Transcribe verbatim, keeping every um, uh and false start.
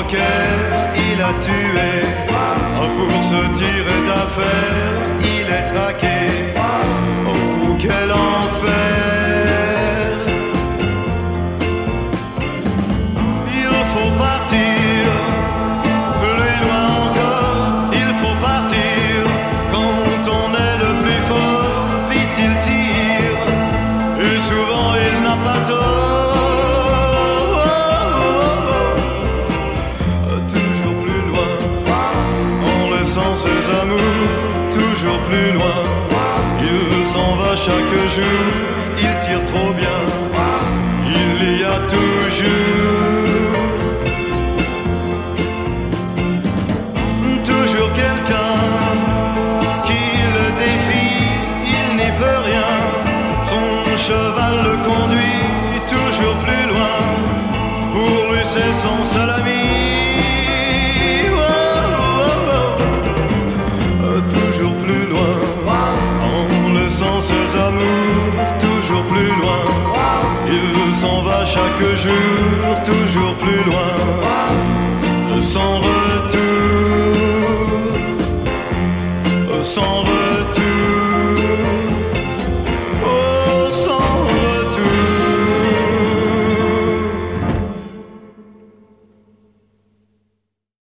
poker, il a tué. Pour se tirer d'affaire, il est traqué. Oh, quel enfer! Il faut partir, plus loin encore, il faut partir. Quand on est le plus fort, vite il tire, et souvent il n'a pas tort. Ses amours, toujours plus loin. Il s'en va chaque jour, il tire trop bien. Il y a toujours, toujours quelqu'un qui le défie, il n'y peut rien. Son cheval le conduit toujours plus loin. Pour lui c'est son seul ami. Ses amours, toujours plus loin. Il s'en va chaque jour, toujours plus loin.